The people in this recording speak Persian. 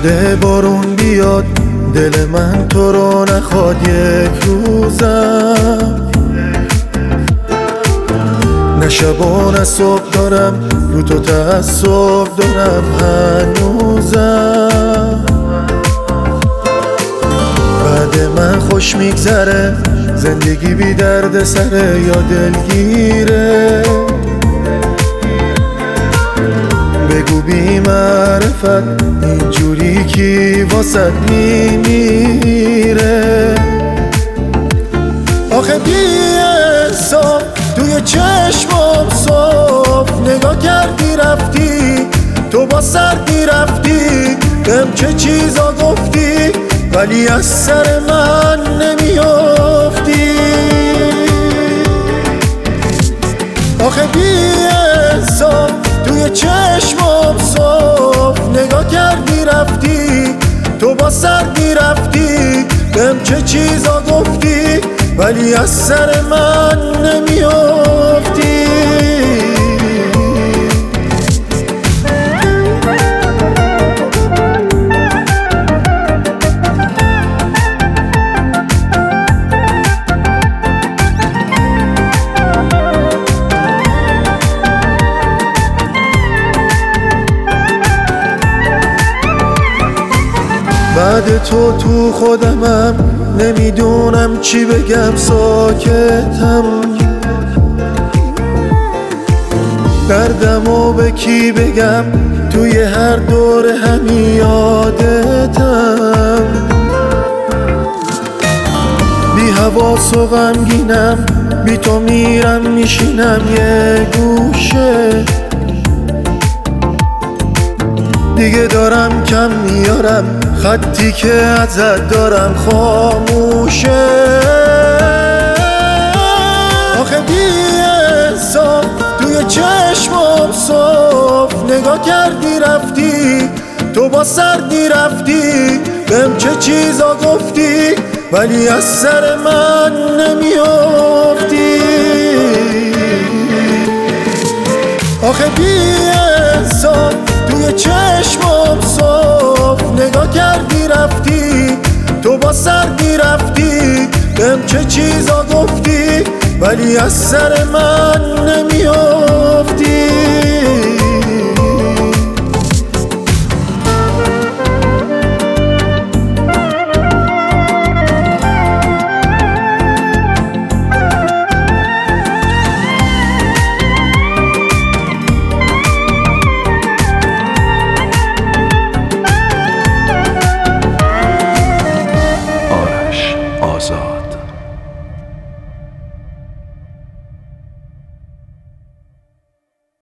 شده بارون بیاد، دل من تو رو نخواد یک روزم. نه شب و نه صبح دارم رو تو تعصب دارم هنوزم. بعد من خوش میگذره، زندگی بی درد سره یا دلگیره. بگو بی معرفت اینجوری کی واسد میمیره. آخه بی حساب توی چشمم صاف نگاه کردی رفتی، تو با سردی رفتی، بهم چه چیزا گفتی ولی از سر من نمیافتی. آخه بی حساب توی چشمم صاف نگاه کردی رفتی، تو با سردی رفتی، بهم چه چیزا گفتی ولی از سر من نمیافتی. بعد تو خودمم نمیدونم چی بگم، ساکتم. دردمو به کی بگم، توی هر دور همی یادتم. بی حواس و غمگینم، بی تو میرم میشینم یه گوشه. دیگه دارم کم میارم، خطی که ازت دارم خاموشه. آخه بی حساب توی چشمم صاف نگاه کردی رفتی، تو با سردی رفتی، بهم چه چیزا گفتی ولی از سر من نمیافتی. آخه بی حساب توی چشمم صاف نگاه کردی رفتی، تو با سردی رفتی، بهم چه چیزا گفتی ولی از سر من